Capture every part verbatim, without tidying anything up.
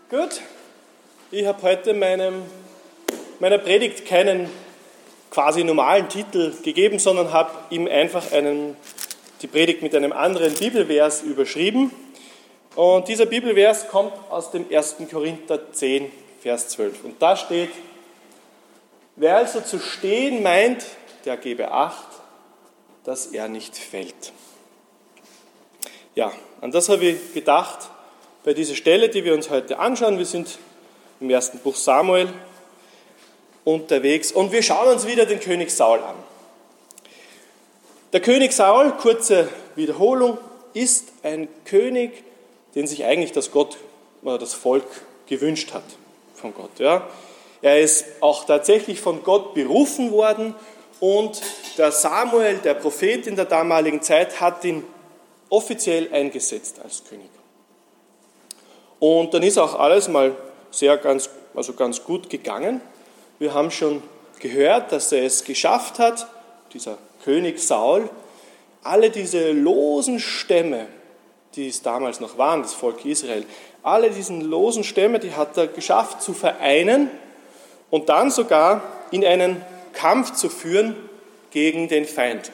Gut, ich habe heute meinem, meiner Predigt keinen quasi normalen Titel gegeben, sondern habe ihm einfach einen, die Predigt mit einem anderen Bibelvers überschrieben. Und dieser Bibelvers kommt aus dem ersten Korinther zehn, Vers zwölf. Und da steht: Wer also zu stehen meint, der gebe Acht, dass er nicht fällt. Ja, an das habe ich gedacht bei dieser Stelle, die wir uns heute anschauen. Wir sind im ersten Buch Samuel unterwegs und wir schauen uns wieder den König Saul an. Der König Saul, kurze Wiederholung, ist ein König, den sich eigentlich das Gott oder das Volk gewünscht hat von Gott. Ja. Er ist auch tatsächlich von Gott berufen worden und der Samuel, der Prophet in der damaligen Zeit, hat ihn offiziell eingesetzt als König. Und dann ist auch alles mal sehr ganz, also ganz gut gegangen. Wir haben schon gehört, dass er es geschafft hat, dieser König Saul, alle diese losen Stämme, die es damals noch waren, das Volk Israel, alle diesen losen Stämme, die hat er geschafft zu vereinen und dann sogar in einen Kampf zu führen gegen den Feind.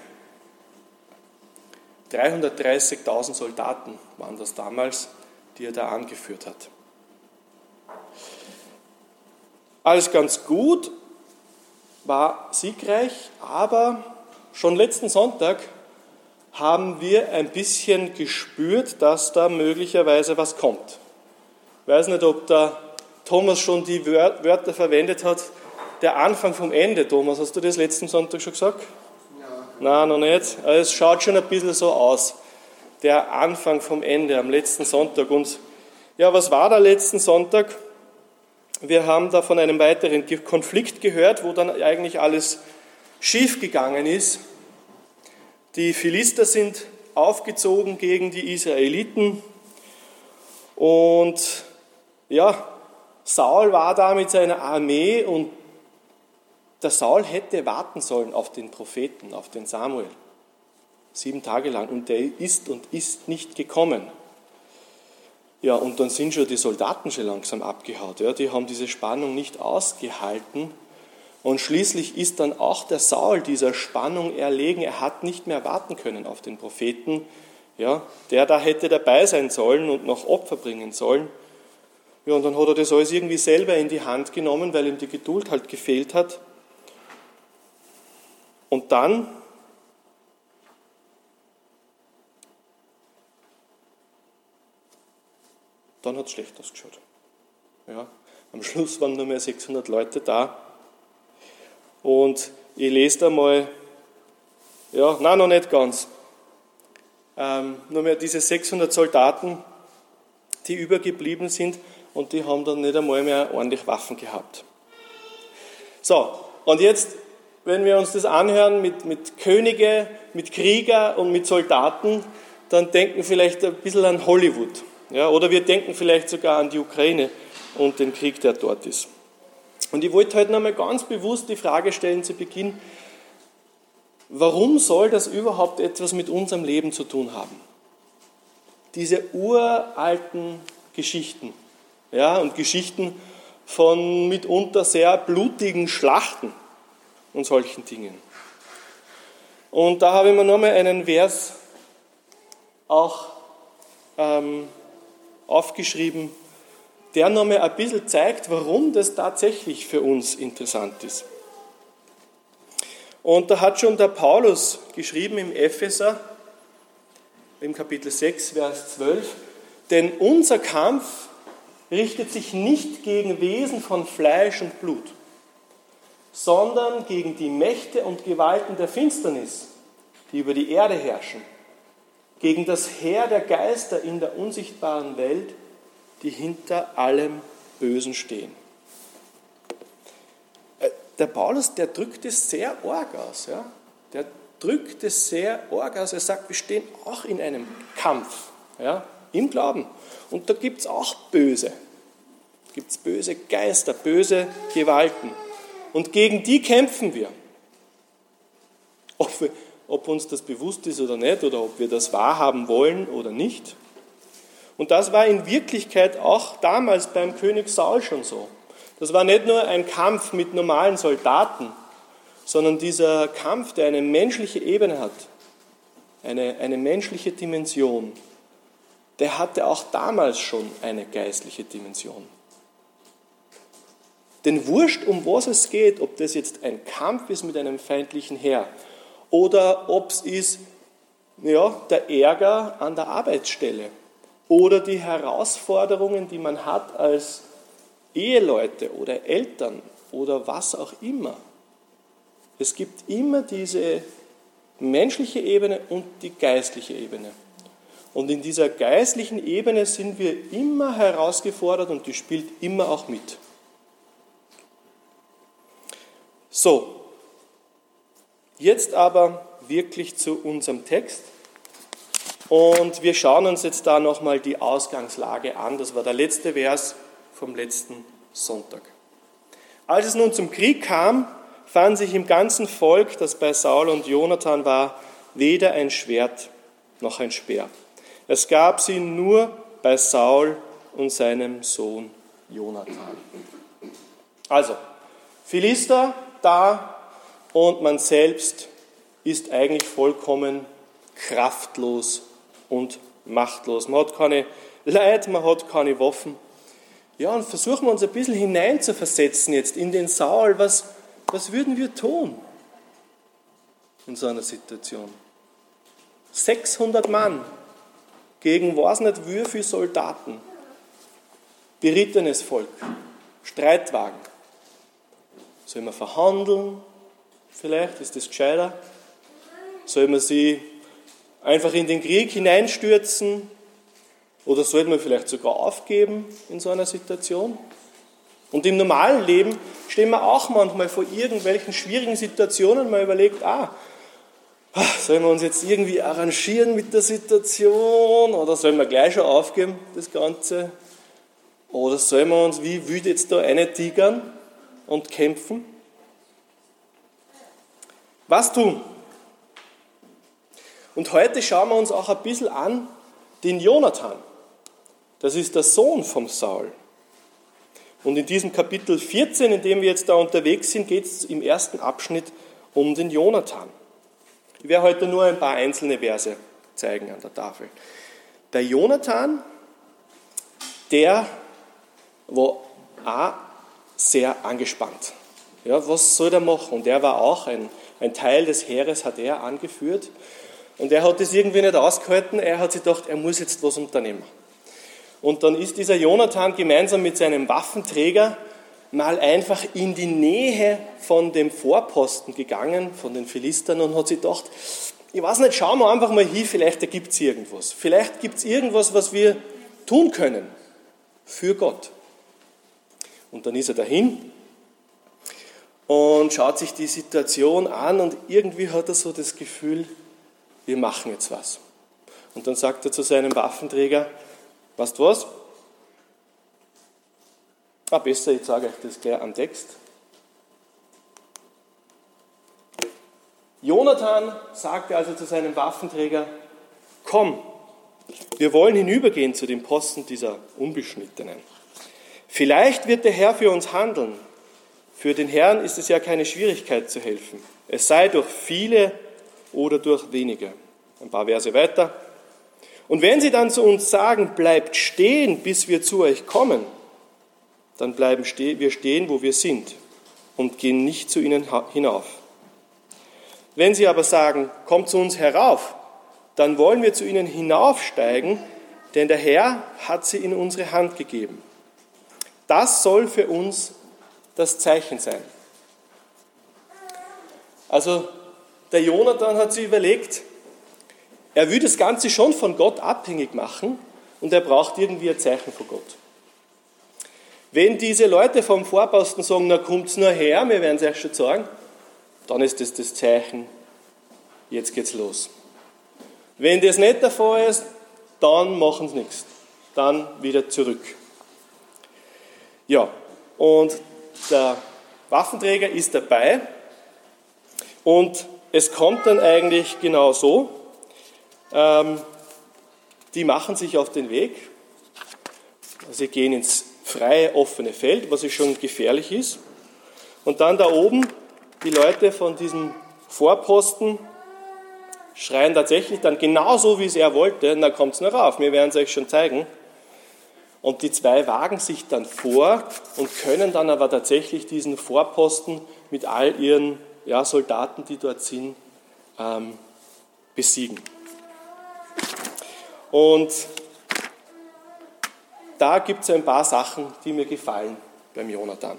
dreihundertdreißigtausend Soldaten waren das damals, die er da angeführt hat. Alles ganz gut, war siegreich, aber schon letzten Sonntag haben wir ein bisschen gespürt, dass da möglicherweise was kommt. Ich weiß nicht, ob der Thomas schon die Wörter verwendet hat, der Anfang vom Ende. Thomas, hast du das letzten Sonntag schon gesagt? Ja. Nein, noch nicht. Also es schaut schon ein bisschen so aus. Der Anfang vom Ende am letzten Sonntag. Und ja, was war da letzten Sonntag? Wir haben da von einem weiteren Konflikt gehört, wo dann eigentlich alles schief gegangen ist. Die Philister sind aufgezogen gegen die Israeliten und ja, Saul war da mit seiner Armee und der Saul hätte warten sollen auf den Propheten, auf den Samuel, sieben Tage lang, und der ist und ist nicht gekommen. Ja, und dann sind schon die Soldaten schon langsam abgehaut. Ja, die haben diese Spannung nicht ausgehalten. Und schließlich ist dann auch der Saul dieser Spannung erlegen. Er hat nicht mehr warten können auf den Propheten, ja, der da hätte dabei sein sollen und noch Opfer bringen sollen. Ja, und dann hat er das alles irgendwie selber in die Hand genommen, weil ihm die Geduld halt gefehlt hat. Und dann dann hat es schlecht ausgeschaut. Ja, am Schluss waren nur mehr sechshundert Leute da. Und ich lese da mal, ja, nein, noch nicht ganz. Ähm, nur mehr diese sechshundert Soldaten, die übergeblieben sind, und die haben dann nicht einmal mehr ordentlich Waffen gehabt. So, und jetzt, wenn wir uns das anhören mit, mit Könige, mit Krieger und mit Soldaten, dann denken vielleicht ein bisschen an Hollywood. Ja, oder wir denken vielleicht sogar an die Ukraine und den Krieg, der dort ist. Und ich wollte heute noch einmal ganz bewusst die Frage stellen zu Beginn: Warum soll das überhaupt etwas mit unserem Leben zu tun haben? Diese uralten Geschichten, ja, und Geschichten von mitunter sehr blutigen Schlachten und solchen Dingen. Und da habe ich mir noch einmal einen Vers auch ähm, aufgeschrieben, der noch mal ein bisschen zeigt, warum das tatsächlich für uns interessant ist. Und da hat schon der Paulus geschrieben im Epheser, im Kapitel sechs, Vers zwölf, denn unser Kampf richtet sich nicht gegen Wesen von Fleisch und Blut, sondern gegen die Mächte und Gewalten der Finsternis, die über die Erde herrschen, gegen das Heer der Geister in der unsichtbaren Welt, die hinter allem Bösen stehen. Der Paulus, der drückt es sehr arg aus. Ja? Der drückt es sehr arg aus. Er sagt, wir stehen auch in einem Kampf, ja? Im Glauben. Und da gibt es auch Böse. Da gibt es böse Geister, böse Gewalten. Und gegen die kämpfen wir. Ob wir Ob uns das bewusst ist oder nicht, oder ob wir das wahrhaben wollen oder nicht. Und das war in Wirklichkeit auch damals beim König Saul schon so. Das war nicht nur ein Kampf mit normalen Soldaten, sondern dieser Kampf, der eine menschliche Ebene hat, eine, eine menschliche Dimension, der hatte auch damals schon eine geistliche Dimension. Denn wurscht, um was es geht, ob das jetzt ein Kampf ist mit einem feindlichen Heer oder ob es ist, ja, der Ärger an der Arbeitsstelle oder die Herausforderungen, die man hat als Eheleute oder Eltern oder was auch immer. Es gibt immer diese menschliche Ebene und die geistliche Ebene. Und in dieser geistlichen Ebene sind wir immer herausgefordert und die spielt immer auch mit. So, jetzt aber wirklich zu unserem Text. Und wir schauen uns jetzt da nochmal die Ausgangslage an. Das war der letzte Vers vom letzten Sonntag. Als es nun zum Krieg kam, fand sich im ganzen Volk, das bei Saul und Jonathan war, weder ein Schwert noch ein Speer. Es gab sie nur bei Saul und seinem Sohn Jonathan. Also, Philister da und man selbst ist eigentlich vollkommen kraftlos und machtlos. Man hat keine Leute, man hat keine Waffen. Ja, und versuchen wir uns ein bisschen hineinzuversetzen jetzt in den Saul. Was, was würden wir tun in so einer Situation? sechshundert Mann gegen weiß nicht wie viele Soldaten. Berittenes Volk, Streitwagen. Soll man verhandeln? Vielleicht ist das gescheiter. Soll man sie einfach in den Krieg hineinstürzen? Oder sollte man vielleicht sogar aufgeben in so einer Situation? Und im normalen Leben stehen wir auch manchmal vor irgendwelchen schwierigen Situationen. Man überlegt, ah, sollen wir uns jetzt irgendwie arrangieren mit der Situation? Oder sollen wir gleich schon aufgeben, das Ganze? Oder sollen wir uns wie wild jetzt da reintigern und kämpfen? Was tun? Und heute schauen wir uns auch ein bisschen an den Jonathan. Das ist der Sohn vom Saul. Und in diesem Kapitel vierzehn, in dem wir jetzt da unterwegs sind, geht es im ersten Abschnitt um den Jonathan. Ich werde heute nur ein paar einzelne Verse zeigen an der Tafel. Der Jonathan, der war auch sehr angespannt. Ja, was soll er machen? Und er war auch ein, ein Teil des Heeres, hat er angeführt. Und er hat das irgendwie nicht ausgehalten. Er hat sich gedacht, er muss jetzt was unternehmen. Und dann ist dieser Jonathan gemeinsam mit seinem Waffenträger mal einfach in die Nähe von dem Vorposten gegangen, von den Philistern, und hat sich gedacht, ich weiß nicht, schauen wir einfach mal hin, vielleicht ergibt es irgendwas. Vielleicht gibt es irgendwas, was wir tun können für Gott. Und dann ist er dahin und schaut sich die Situation an und irgendwie hat er so das Gefühl, wir machen jetzt was. Und dann sagt er zu seinem Waffenträger, weißt du was? Ah, besser, ich sage euch das gleich am Text. Jonathan sagte also zu seinem Waffenträger, komm, wir wollen hinübergehen zu dem Posten dieser Unbeschnittenen. Vielleicht wird der Herr für uns handeln. Für den Herrn ist es ja keine Schwierigkeit zu helfen. Es sei durch viele oder durch wenige. Ein paar Verse weiter. Und wenn sie dann zu uns sagen, bleibt stehen, bis wir zu euch kommen, dann bleiben wir stehen, wo wir sind und gehen nicht zu ihnen hinauf. Wenn sie aber sagen, kommt zu uns herauf, dann wollen wir zu ihnen hinaufsteigen, denn der Herr hat sie in unsere Hand gegeben. Das soll für uns das Zeichen sein. Also der Jonathan hat sich überlegt, er will das Ganze schon von Gott abhängig machen und er braucht irgendwie ein Zeichen von Gott. Wenn diese Leute vom Vorposten sagen, na kommt's nur her, wir werden es euch schon sagen, dann ist das das Zeichen, jetzt geht's los. Wenn das nicht der Fall ist, dann machen sie nichts. Dann wieder zurück. Ja, und der Waffenträger ist dabei und es kommt dann eigentlich genau so. Ähm, die machen sich auf den Weg Sie gehen ins freie, offene Feld, was schon gefährlich ist. Und dann da oben, die Leute von diesem Vorposten schreien tatsächlich dann genauso, wie es er wollte, und dann kommt es noch rauf, wir werden es euch schon zeigen. Und die zwei wagen sich dann vor und können dann aber tatsächlich diesen Vorposten mit all ihren ja, Soldaten, die dort sind, ähm, besiegen. Und da gibt es ein paar Sachen, die mir gefallen beim Jonathan.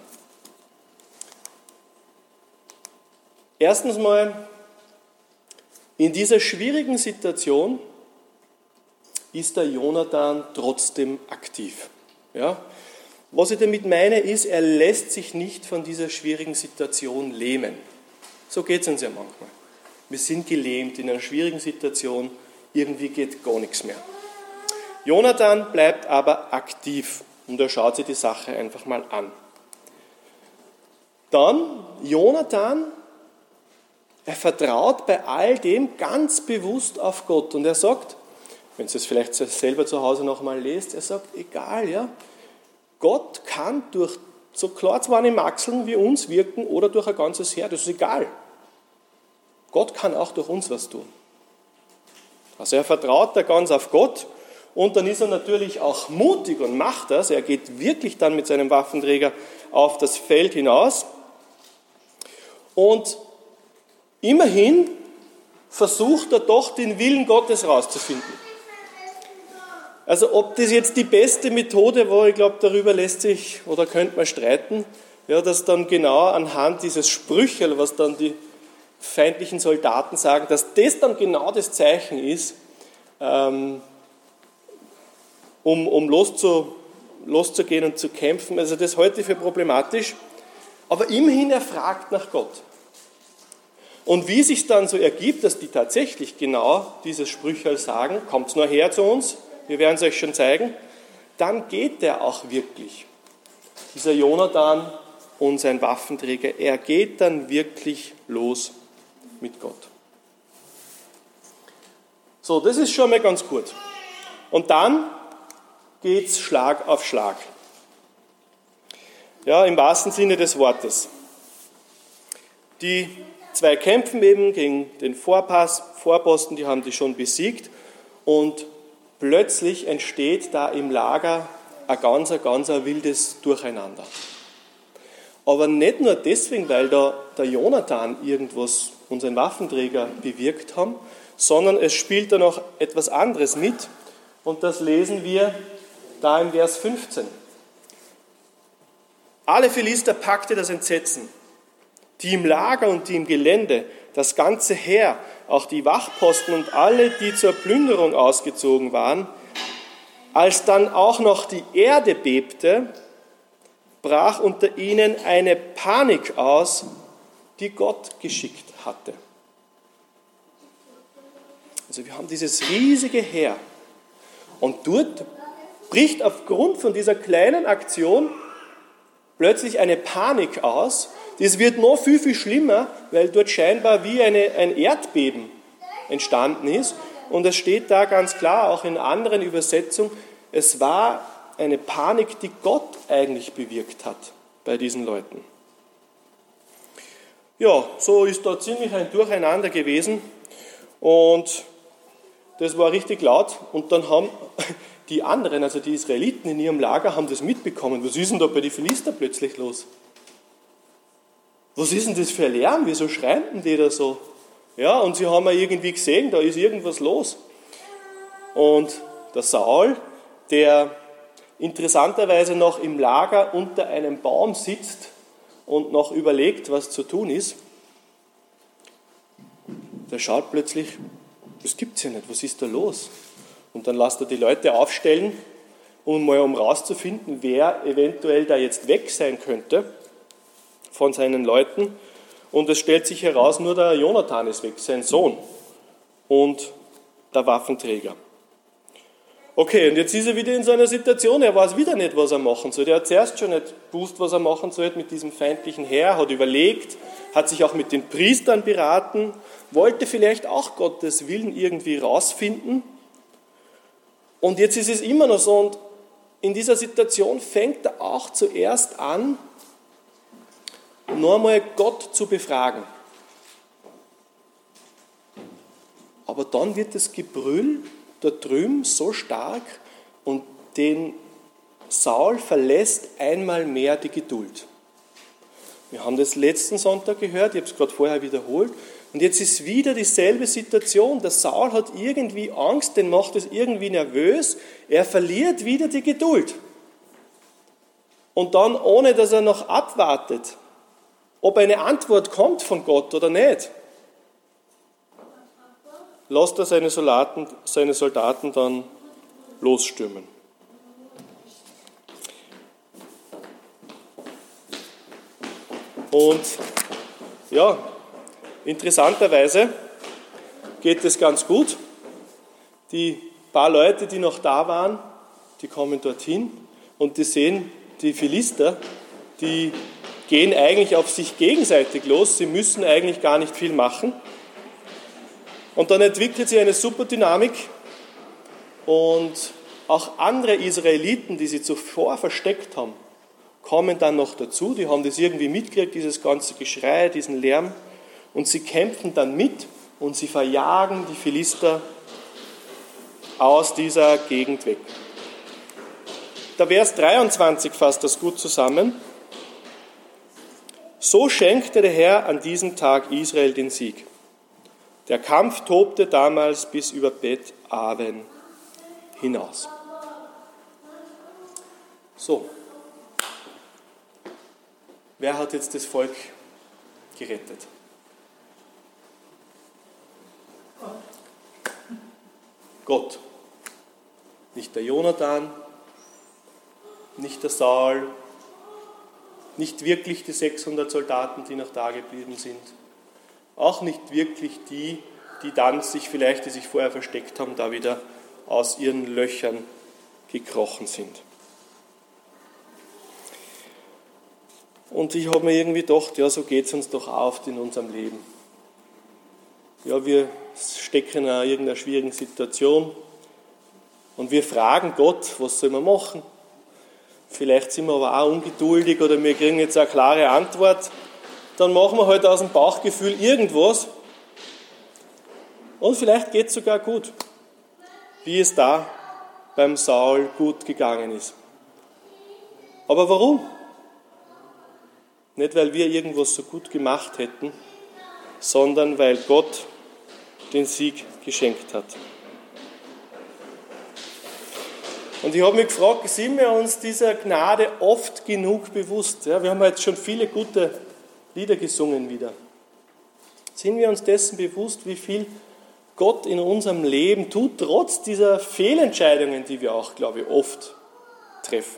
Erstens mal, in dieser schwierigen Situation ist der Jonathan trotzdem aktiv. Ja? Was ich damit meine, ist, er lässt sich nicht von dieser schwierigen Situation lähmen. So geht es uns ja manchmal. Wir sind gelähmt in einer schwierigen Situation, irgendwie geht gar nichts mehr. Jonathan bleibt aber aktiv und er schaut sich die Sache einfach mal an. Dann, Jonathan, er vertraut bei all dem ganz bewusst auf Gott und er sagt, wenn ihr es vielleicht selber zu Hause nochmal lest, er sagt, egal, ja, Gott kann durch so klar zwar eine Maxeln wie uns wirken oder durch ein ganzes Heer, das ist egal. Gott kann auch durch uns was tun. Also er vertraut da ganz auf Gott und dann ist er natürlich auch mutig und macht das. Er geht wirklich dann mit seinem Waffenträger auf das Feld hinaus und immerhin versucht er doch, den Willen Gottes rauszufinden. Also ob das jetzt die beste Methode war, ich glaube, darüber lässt sich oder könnte man streiten, ja, dass dann genau anhand dieses Sprüchel, was dann die feindlichen Soldaten sagen, dass das dann genau das Zeichen ist, ähm, um, um loszu, loszugehen und zu kämpfen. Also das halte ich für problematisch. Aber immerhin, er fragt nach Gott. Und wie sich dann so ergibt, dass die tatsächlich genau dieses Sprüchel sagen, kommt nur her zu uns, wir werden es euch schon zeigen, dann geht er auch wirklich. Dieser Jonathan und sein Waffenträger, er geht dann wirklich los mit Gott. So, das ist schon mal ganz gut. Und dann geht es Schlag auf Schlag. Ja, im wahrsten Sinne des Wortes. Die zwei kämpfen eben gegen den Vorpass, Vorposten, die haben die schon besiegt und plötzlich entsteht da im Lager ein ganz, ein ganz ein wildes Durcheinander. Aber nicht nur deswegen, weil da der Jonathan irgendwas und sein Waffenträger bewirkt haben, sondern es spielt da noch etwas anderes mit und das lesen wir da im Vers fünfzehn. Alle Philister packte das Entsetzen, die im Lager und die im Gelände, das ganze Heer, auch die Wachposten und alle, die zur Plünderung ausgezogen waren. Als dann auch noch die Erde bebte, brach unter ihnen eine Panik aus, die Gott geschickt hatte. Also wir haben dieses riesige Heer und dort bricht aufgrund von dieser kleinen Aktion plötzlich eine Panik aus. Das wird noch viel, viel schlimmer, weil dort scheinbar wie eine, ein Erdbeben entstanden ist. Und es steht da ganz klar, auch in anderen Übersetzungen, es war eine Panik, die Gott eigentlich bewirkt hat bei diesen Leuten. Ja, so ist da ziemlich ein Durcheinander gewesen und das war richtig laut. Und dann haben die anderen, also die Israeliten in ihrem Lager, haben das mitbekommen. Was ist denn da bei den Philister plötzlich los? Was ist denn das für ein Lärm? Wieso schreien denn die da so? Ja, und sie haben ja irgendwie gesehen, da ist irgendwas los. Und der Saul, der interessanterweise noch im Lager unter einem Baum sitzt und noch überlegt, was zu tun ist, der schaut plötzlich, das gibt's ja nicht, was ist da los? Und dann lässt er die Leute aufstellen, um mal um rauszufinden, wer eventuell da jetzt weg sein könnte von seinen Leuten. Und es stellt sich heraus, nur der Jonathan ist weg, sein Sohn und der Waffenträger. Okay, und jetzt ist er wieder in so einer Situation, er weiß wieder nicht, was er machen soll. Er hat zuerst schon nicht gewusst, was er machen soll mit diesem feindlichen Heer, hat überlegt, hat sich auch mit den Priestern beraten, wollte vielleicht auch Gottes Willen irgendwie rausfinden. Und jetzt ist es immer noch so, und in dieser Situation fängt er auch zuerst an, noch einmal Gott zu befragen. Aber dann wird das Gebrüll da drüben so stark und den Saul verlässt einmal mehr die Geduld. Wir haben das letzten Sonntag gehört, ich habe es gerade vorher wiederholt. Und jetzt ist wieder dieselbe Situation. Der Saul hat irgendwie Angst, den macht es irgendwie nervös. Er verliert wieder die Geduld. Und dann, ohne dass er noch abwartet, ob eine Antwort kommt von Gott oder nicht, lässt er seine Soldaten, seine Soldaten dann losstürmen. Und ja, interessanterweise geht es ganz gut. Die paar Leute, die noch da waren, die kommen dorthin und die sehen, die Philister, die gehen eigentlich auf sich gegenseitig los. Sie müssen eigentlich gar nicht viel machen. Und dann entwickelt sich eine super Dynamik und auch andere Israeliten, die sie zuvor versteckt haben, kommen dann noch dazu. Die haben das irgendwie mitgekriegt, dieses ganze Geschrei, diesen Lärm. Und sie kämpfen dann mit und sie verjagen die Philister aus dieser Gegend weg. Der Vers dreiundzwanzig fasst das gut zusammen. So schenkte der Herr an diesem Tag Israel den Sieg. Der Kampf tobte damals bis über Bet-Aven hinaus. So, wer hat jetzt das Volk gerettet? Gott. Nicht der Jonathan, nicht der Saul, nicht wirklich die sechshundert Soldaten, die noch da geblieben sind. Auch nicht wirklich die, die dann sich vielleicht, die sich vorher versteckt haben, da wieder aus ihren Löchern gekrochen sind. Und ich habe mir irgendwie gedacht, ja, so geht es uns doch oft in unserem Leben. Ja, wir stecken in irgendeiner schwierigen Situation und wir fragen Gott, was soll man machen? Vielleicht sind wir aber auch ungeduldig oder wir kriegen jetzt eine klare Antwort. Dann machen wir halt aus dem Bauchgefühl irgendwas und vielleicht geht es sogar gut, wie es da beim Saul gut gegangen ist. Aber warum? Nicht, weil wir irgendwas so gut gemacht hätten, sondern weil Gott den Sieg geschenkt hat. Und ich habe mich gefragt, sind wir uns dieser Gnade oft genug bewusst? Ja, wir haben jetzt schon viele gute Lieder gesungen wieder. Sind wir uns dessen bewusst, wie viel Gott in unserem Leben tut, trotz dieser Fehlentscheidungen, die wir auch, glaube ich, oft treffen?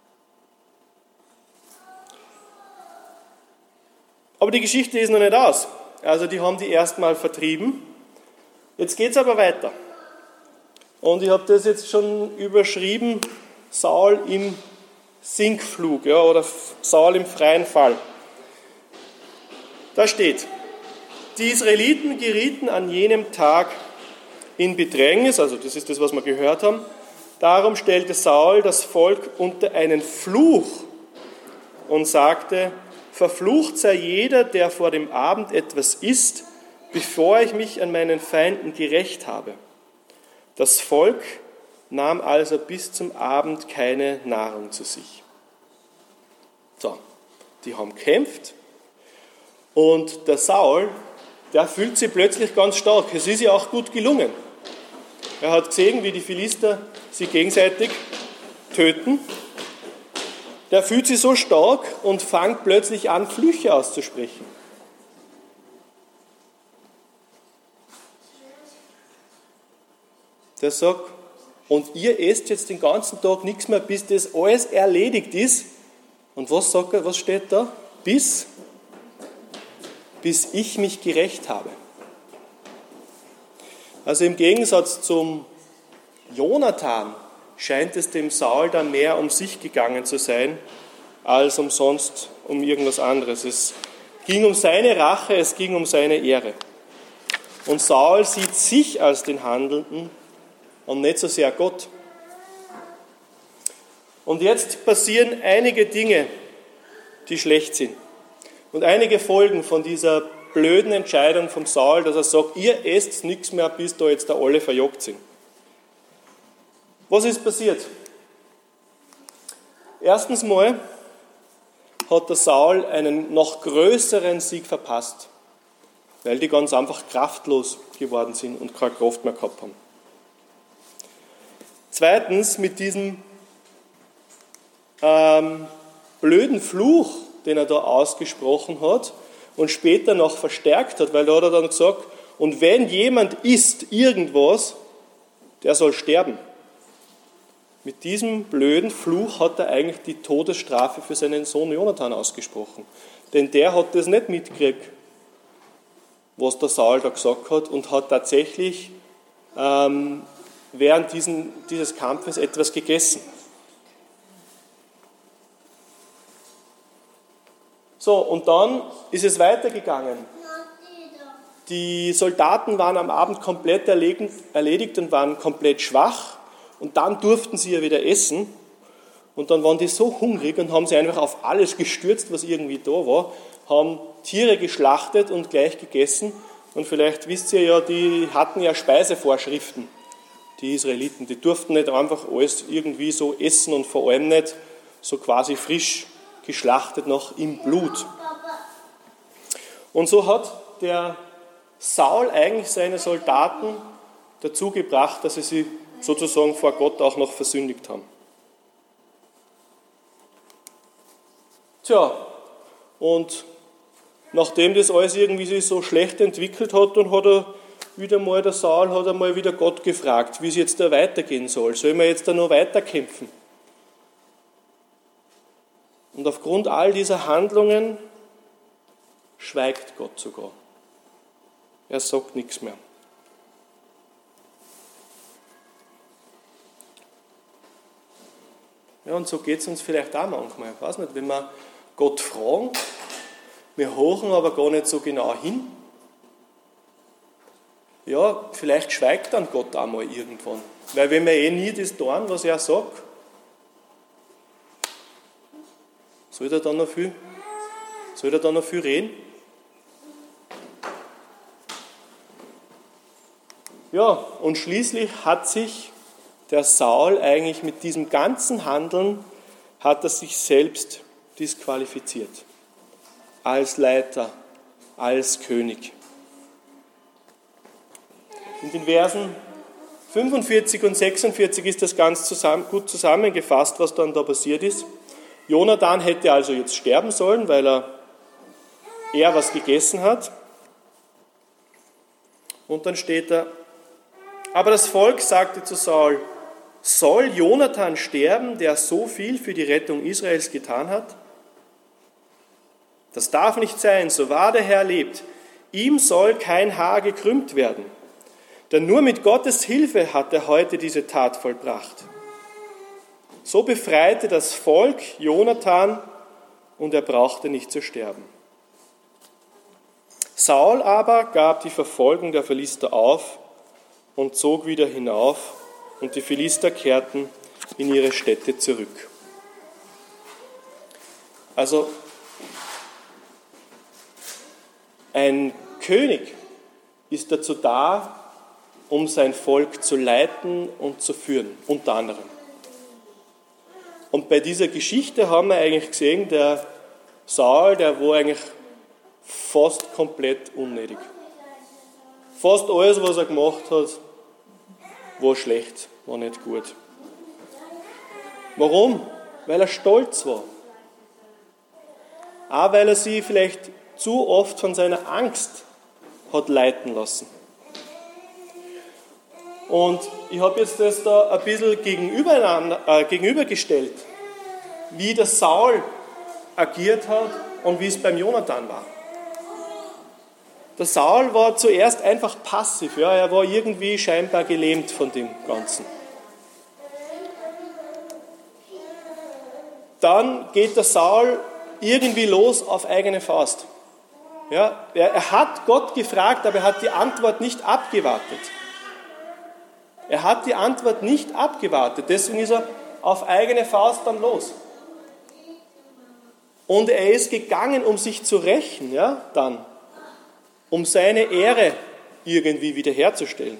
Aber die Geschichte ist noch nicht aus. Also die haben die erstmal vertrieben. Jetzt geht es aber weiter. Und ich habe das jetzt schon überschrieben, Saul im Sinkflug, ja, oder Saul im freien Fall. Da steht, die Israeliten gerieten an jenem Tag in Bedrängnis, also das ist das, was wir gehört haben. Darum stellte Saul das Volk unter einen Fluch und sagte, verflucht sei jeder, der vor dem Abend etwas isst, bevor ich mich an meinen Feinden gerächt habe. Das Volk nahm also bis zum Abend keine Nahrung zu sich. So, die haben gekämpft und der Saul, der fühlt sich plötzlich ganz stark. Es ist ja auch gut gelungen. Er hat gesehen, wie die Philister sich gegenseitig töten. Der fühlt sich so stark und fängt plötzlich an, Flüche auszusprechen. Der sagt, und ihr esst jetzt den ganzen Tag nichts mehr, bis das alles erledigt ist. Und was sagt er, was steht da? Bis, bis ich mich gerächt habe. Also im Gegensatz zum Jonathan scheint es dem Saul da mehr um sich gegangen zu sein, als umsonst um irgendwas anderes. Es ging um seine Rache, es ging um seine Ehre. Und Saul sieht sich als den Handelnden und nicht so sehr Gott. Und jetzt passieren einige Dinge, die schlecht sind. Und einige Folgen von dieser blöden Entscheidung vom Saul, dass er sagt, ihr esst nichts mehr, bis da jetzt da alle verjagt sind. Was ist passiert? Erstens mal hat der Saul einen noch größeren Sieg verpasst, weil die ganz einfach kraftlos geworden sind und keine Kraft mehr gehabt haben. Zweitens, mit diesem ähm, blöden Fluch, den er da ausgesprochen hat und später noch verstärkt hat, weil da hat er dann gesagt, und wenn jemand isst irgendwas, der soll sterben. Mit diesem blöden Fluch hat er eigentlich die Todesstrafe für seinen Sohn Jonathan ausgesprochen. Denn der hat das nicht mitgekriegt, was der Saul da gesagt hat, und hat tatsächlich ähm, während diesen, dieses Kampfes etwas gegessen. So, und dann ist es weitergegangen. Die Soldaten waren am Abend komplett erledigt und waren komplett schwach. Und dann durften sie ja wieder essen. Und dann waren die so hungrig und haben sich einfach auf alles gestürzt, was irgendwie da war, haben Tiere geschlachtet und gleich gegessen. Und vielleicht wisst ihr ja, die hatten ja Speisevorschriften, die Israeliten. Die durften nicht einfach alles irgendwie so essen und vor allem nicht so quasi frisch geschlachtet noch im Blut. Und so hat der Saul eigentlich seine Soldaten dazu gebracht, dass sie sich sozusagen vor Gott auch noch versündigt haben. Tja, und nachdem das alles irgendwie sich so schlecht entwickelt hat, dann hat er wieder mal, der Saul hat einmal wieder Gott gefragt, wie es jetzt da weitergehen soll. Soll man jetzt da noch weiterkämpfen? Und aufgrund all dieser Handlungen schweigt Gott sogar. Er sagt nichts mehr. Ja, und so geht es uns vielleicht auch manchmal. Ich weiß nicht, wenn wir Gott fragen, wir hören aber gar nicht so genau hin. Ja, vielleicht schweigt dann Gott auch mal irgendwann. Weil wenn wir eh nie das tun, was er sagt, soll er dann noch viel, soll er dann noch viel reden? Ja, und schließlich hat sich der Saul eigentlich mit diesem ganzen Handeln, hat er sich selbst disqualifiziert. Als Leiter, als König. In den Versen fünfundvierzig und sechsundvierzig ist das ganz zusammen, gut zusammengefasst, was dann da passiert ist. Jonathan hätte also jetzt sterben sollen, weil er, er was gegessen hat. Und dann steht da, aber das Volk sagte zu Saul, soll Jonathan sterben, der so viel für die Rettung Israels getan hat? Das darf nicht sein, so wahr der Herr lebt. Ihm soll kein Haar gekrümmt werden. Denn nur mit Gottes Hilfe hat er heute diese Tat vollbracht. So befreite das Volk Jonathan und er brauchte nicht zu sterben. Saul aber gab die Verfolgung der Philister auf und zog wieder hinauf, und die Philister kehrten in ihre Städte zurück. Also ein König ist dazu da, um sein Volk zu leiten und zu führen, unter anderem. Und bei dieser Geschichte haben wir eigentlich gesehen, der Saul, der war eigentlich fast komplett unnötig. Fast alles, was er gemacht hat, war schlecht, war nicht gut. Warum? Weil er stolz war. Auch weil er sich vielleicht zu oft von seiner Angst hat leiten lassen. Und ich habe jetzt das da ein bisschen gegenüber, äh, gegenübergestellt, wie der Saul agiert hat und wie es beim Jonathan war. Der Saul war zuerst einfach passiv, ja, er war irgendwie scheinbar gelähmt von dem Ganzen. Dann geht der Saul irgendwie los auf eigene Faust. Ja, er, er hat Gott gefragt, aber er hat die Antwort nicht abgewartet. Er hat die Antwort nicht abgewartet, deswegen ist er auf eigene Faust dann los. Und er ist gegangen, um sich zu rächen, ja, dann, um seine Ehre irgendwie wiederherzustellen.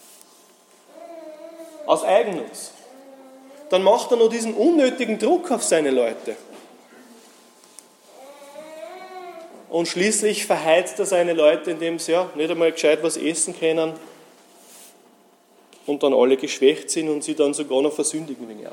Aus Eigennutz. Dann macht er noch diesen unnötigen Druck auf seine Leute. Und schließlich verheizt er seine Leute, indem sie ja nicht einmal gescheit was essen können und dann alle geschwächt sind und sie dann sogar noch versündigen wegen ihm.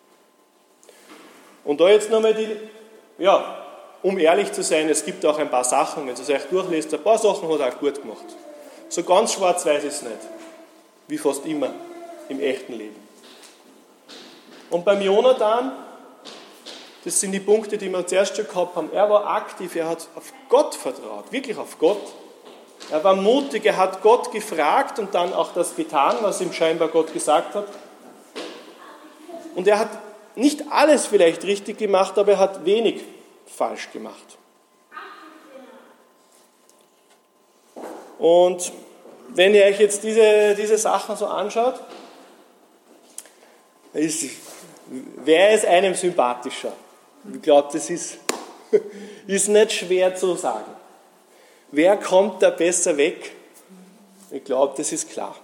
Und da jetzt nochmal die, ja, um ehrlich zu sein, es gibt auch ein paar Sachen, wenn ihr es euch durchlest, ein paar Sachen hat er auch gut gemacht. So ganz schwarz-weiß ist es nicht, wie fast immer im echten Leben. Und beim Jonathan, das sind die Punkte, die wir zuerst schon gehabt haben, er war aktiv, er hat auf Gott vertraut, wirklich auf Gott. Er war mutig, er hat Gott gefragt und dann auch das getan, was ihm scheinbar Gott gesagt hat. Und er hat nicht alles vielleicht richtig gemacht, aber er hat wenig falsch gemacht. Und wenn ihr euch jetzt diese, diese Sachen so anschaut, ist, wer ist einem sympathischer? Ich glaube, das ist, ist nicht schwer zu sagen. Wer kommt da besser weg? Ich glaube, das ist klar.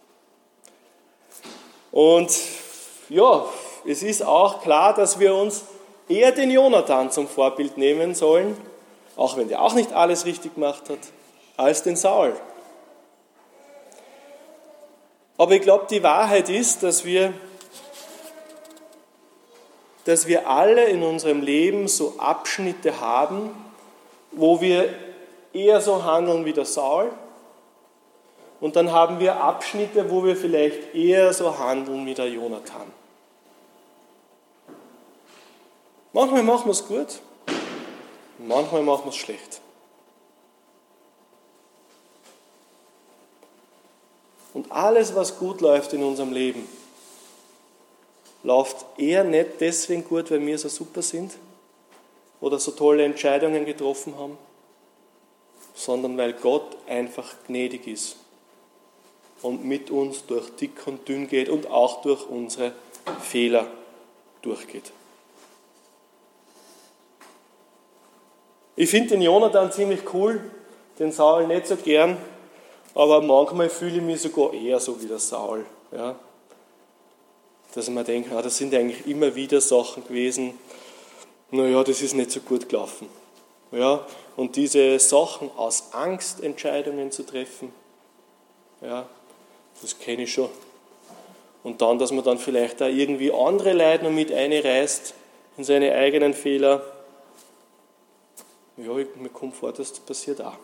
Und ja, es ist auch klar, dass wir uns eher den Jonathan zum Vorbild nehmen sollen, auch wenn der auch nicht alles richtig gemacht hat, als den Saul. Aber ich glaube, die Wahrheit ist, dass wir, dass wir alle in unserem Leben so Abschnitte haben, wo wir eher so handeln wie der Saul. Und dann haben wir Abschnitte, wo wir vielleicht eher so handeln wie der Jonathan. Manchmal machen wir es gut, manchmal machen wir es schlecht. Und alles, was gut läuft in unserem Leben, läuft eher nicht deswegen gut, weil wir so super sind oder so tolle Entscheidungen getroffen haben, sondern weil Gott einfach gnädig ist und mit uns durch dick und dünn geht und auch durch unsere Fehler durchgeht. Ich finde den Jonathan ziemlich cool, den Saul nicht so gern, aber manchmal fühle ich mich sogar eher so wie der Saul. Ja? Dass ich mir denke, ja, das sind eigentlich immer wieder Sachen gewesen, naja, das ist nicht so gut gelaufen. Ja? Und diese Sachen aus Angst, Entscheidungen zu treffen, ja, das kenne ich schon. Und dann, dass man dann vielleicht auch irgendwie andere Leute noch mit einreißt in seine eigenen Fehler. Ja, mir kommt vor, das passiert auch.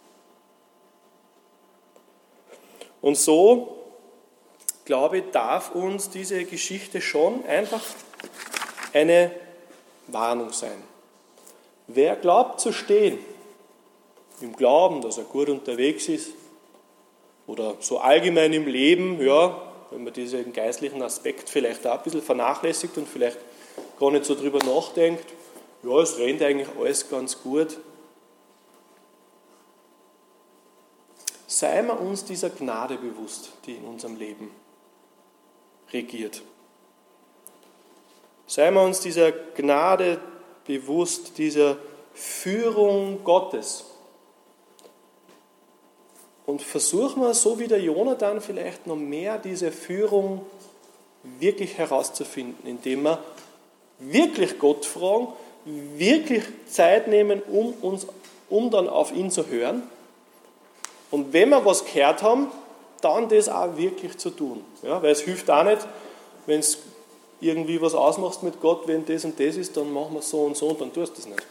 Und so, glaube ich, darf uns diese Geschichte schon einfach eine Warnung sein. Wer glaubt zu stehen, im Glauben, dass er gut unterwegs ist, oder so allgemein im Leben, ja, wenn man diesen geistlichen Aspekt vielleicht auch ein bisschen vernachlässigt und vielleicht gar nicht so drüber nachdenkt, ja, es rennt eigentlich alles ganz gut. Seien wir uns dieser Gnade bewusst, die in unserem Leben regiert. Seien wir uns dieser Gnade bewusst, dieser Führung Gottes. Und versuchen wir, so wie der Jonathan, vielleicht noch mehr diese Führung wirklich herauszufinden, indem wir wirklich Gott fragen, wirklich Zeit nehmen, um, uns, um dann auf ihn zu hören. Und wenn wir was gehört haben, dann das auch wirklich zu tun. Ja, weil es hilft auch nicht, wenn es irgendwie was ausmachst mit Gott, wenn das und das ist, dann machen wir so und so und dann tust du das nicht.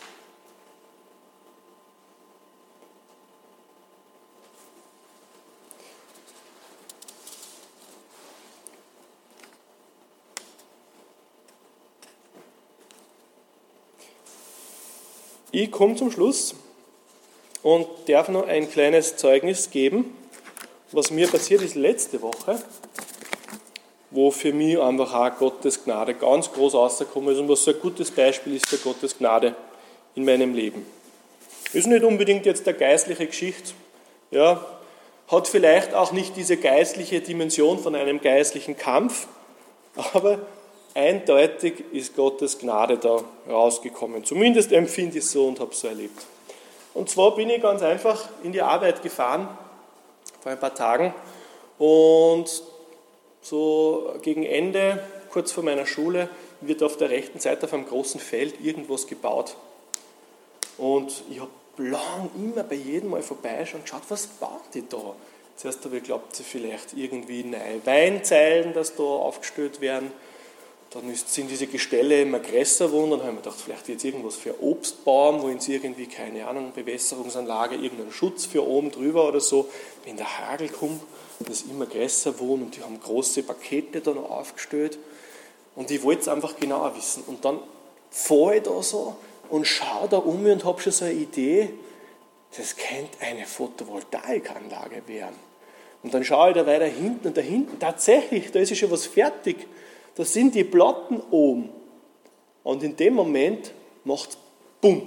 Ich komme zum Schluss und darf noch ein kleines Zeugnis geben, was mir passiert ist letzte Woche, wo für mich einfach auch Gottes Gnade ganz groß rausgekommen ist und was so ein gutes Beispiel ist für Gottes Gnade in meinem Leben. Ist nicht unbedingt jetzt eine geistliche Geschichte, ja, hat vielleicht auch nicht diese geistliche Dimension von einem geistlichen Kampf, aber eindeutig ist Gottes Gnade da rausgekommen. Zumindest empfinde ich es so und habe es so erlebt. Und zwar bin ich ganz einfach in die Arbeit gefahren, vor ein paar Tagen, und so gegen Ende, kurz vor meiner Schule, wird auf der rechten Seite auf einem großen Feld irgendwas gebaut. Und ich habe lang immer bei jedem Mal vorbeischauen und geschaut, was bauen die da? Zuerst habe ich geglaubt, sie vielleicht irgendwie neue Weinzeilen, dass da aufgestellt werden. Dann sind diese Gestelle immer größer geworden. Dann habe ich mir gedacht, vielleicht jetzt irgendwas für Obstbaum, wo sie irgendwie, keine Ahnung, Bewässerungsanlage, irgendeinen Schutz für oben drüber oder so. Wenn der Hagel kommt, das ist immer größer geworden und die haben große Pakete da noch aufgestellt. Und ich wollte es einfach genauer wissen. Und dann fahre ich da so und schaue da um mich und habe schon so eine Idee, das könnte eine Photovoltaikanlage werden. Und dann schaue ich da weiter hinten und da hinten, tatsächlich, da ist ja schon was fertig. Da sind die Platten oben. Und in dem Moment macht es BUM.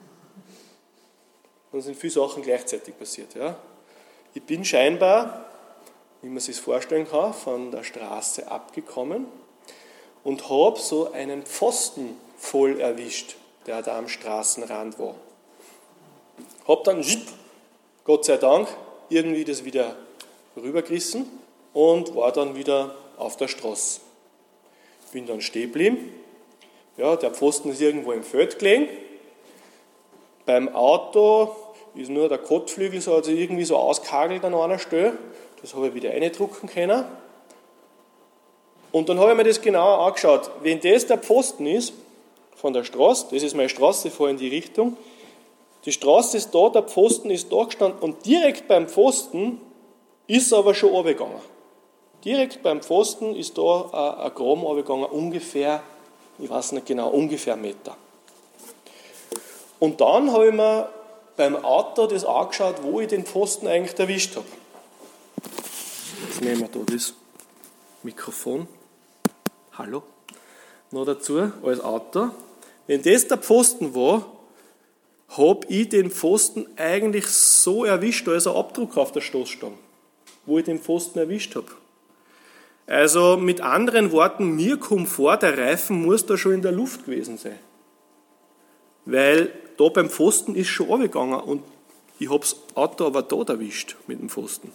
Dann sind viele Sachen gleichzeitig passiert. Ja. Ich bin scheinbar, wie man sich das vorstellen kann, von der Straße abgekommen und habe so einen Pfosten voll erwischt, der da am Straßenrand war. Habe dann, Gott sei Dank, irgendwie das wieder rübergerissen und war dann wieder auf der Straße. Bin dann stehen geblieben. Ja, der Pfosten ist irgendwo im Feld gelegen. Beim Auto ist nur der Kotflügel so, also irgendwie so ausgehagelt an einer Stelle. Das habe ich wieder reindrucken können. Und dann habe ich mir das genauer angeschaut. Wenn das der Pfosten ist, von der Straße, das ist meine Straße, ich fahre in die Richtung, die Straße ist da, der Pfosten ist da gestanden und direkt beim Pfosten ist es aber schon runtergegangen. Direkt beim Pfosten ist da ein Graben runtergegangen, ungefähr, ich weiß nicht genau, ungefähr einen Meter. Und dann habe ich mir beim Auto das angeschaut, wo ich den Pfosten eigentlich erwischt habe. Jetzt nehmen wir da das Mikrofon. Hallo. Noch dazu als Auto. Wenn das der Pfosten war, habe ich den Pfosten eigentlich so erwischt, da ist ein Abdruck auf der Stoßstange, wo ich den Pfosten erwischt habe. Also mit anderen Worten, mir kommt vor, der Reifen muss da schon in der Luft gewesen sein. Weil da beim Pfosten ist schon runtergegangen und ich habe das Auto aber da erwischt mit dem Pfosten.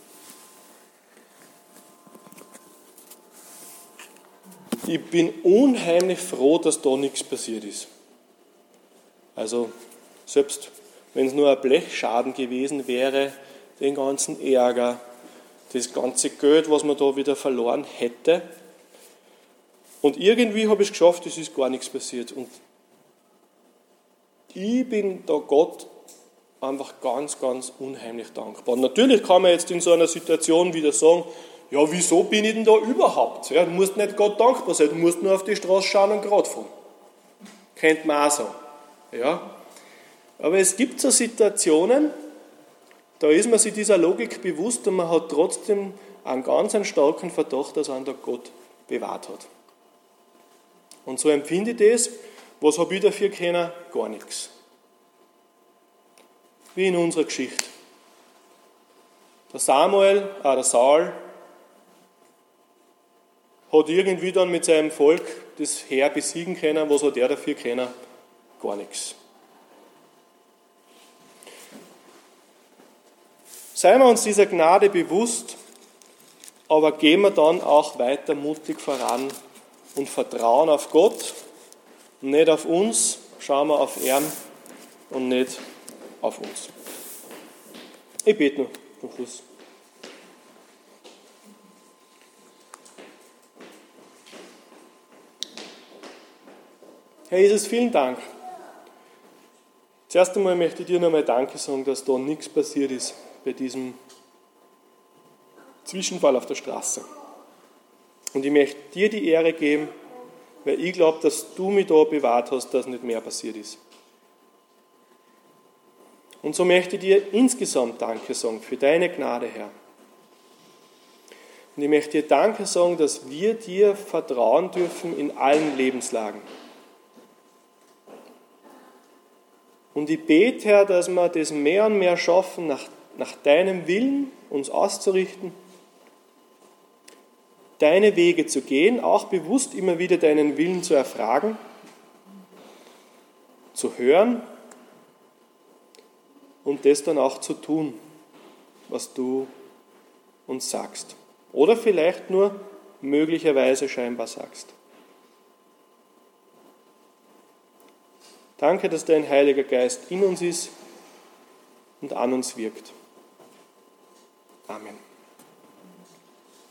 Ich bin unheimlich froh, dass da nichts passiert ist. Also selbst wenn es nur ein Blechschaden gewesen wäre, den ganzen Ärger, das ganze Geld, was man da wieder verloren hätte. Und irgendwie habe ich es geschafft, es ist gar nichts passiert. Und ich bin da Gott einfach ganz, ganz unheimlich dankbar. Und natürlich kann man jetzt in so einer Situation wieder sagen, ja, wieso bin ich denn da überhaupt? Ja, du musst nicht Gott dankbar sein, du musst nur auf die Straße schauen und gerade fahren. Könnte man auch sagen. Ja. Aber es gibt so Situationen, da ist man sich dieser Logik bewusst und man hat trotzdem einen ganz einen starken Verdacht, dass einen da Gott bewahrt hat. Und so empfinde ich das. Was habe ich dafür können? Gar nichts. Wie in unserer Geschichte. Der Samuel, ah, der Saul, hat irgendwie dann mit seinem Volk das Heer besiegen können. Was hat er dafür können? Gar nichts. Seien wir uns dieser Gnade bewusst, aber gehen wir dann auch weiter mutig voran und vertrauen auf Gott, nicht auf uns, schauen wir auf ihn und nicht auf uns. Ich bete noch zum Schluss. Herr Jesus, vielen Dank. Zuerst einmal möchte ich dir nochmal Danke sagen, dass da nichts passiert ist bei diesem Zwischenfall auf der Straße. Und ich möchte dir die Ehre geben, weil ich glaube, dass du mich da bewahrt hast, dass nicht mehr passiert ist. Und so möchte ich dir insgesamt Danke sagen für deine Gnade, Herr. Und ich möchte dir Danke sagen, dass wir dir vertrauen dürfen in allen Lebenslagen. Und ich bete, Herr, dass wir das mehr und mehr schaffen, nach, nach deinem Willen uns auszurichten, deine Wege zu gehen, auch bewusst immer wieder deinen Willen zu erfragen, zu hören und das dann auch zu tun, was du uns sagst. Oder vielleicht nur möglicherweise scheinbar sagst. Danke, dass dein Heiliger Geist in uns ist und an uns wirkt. Amen.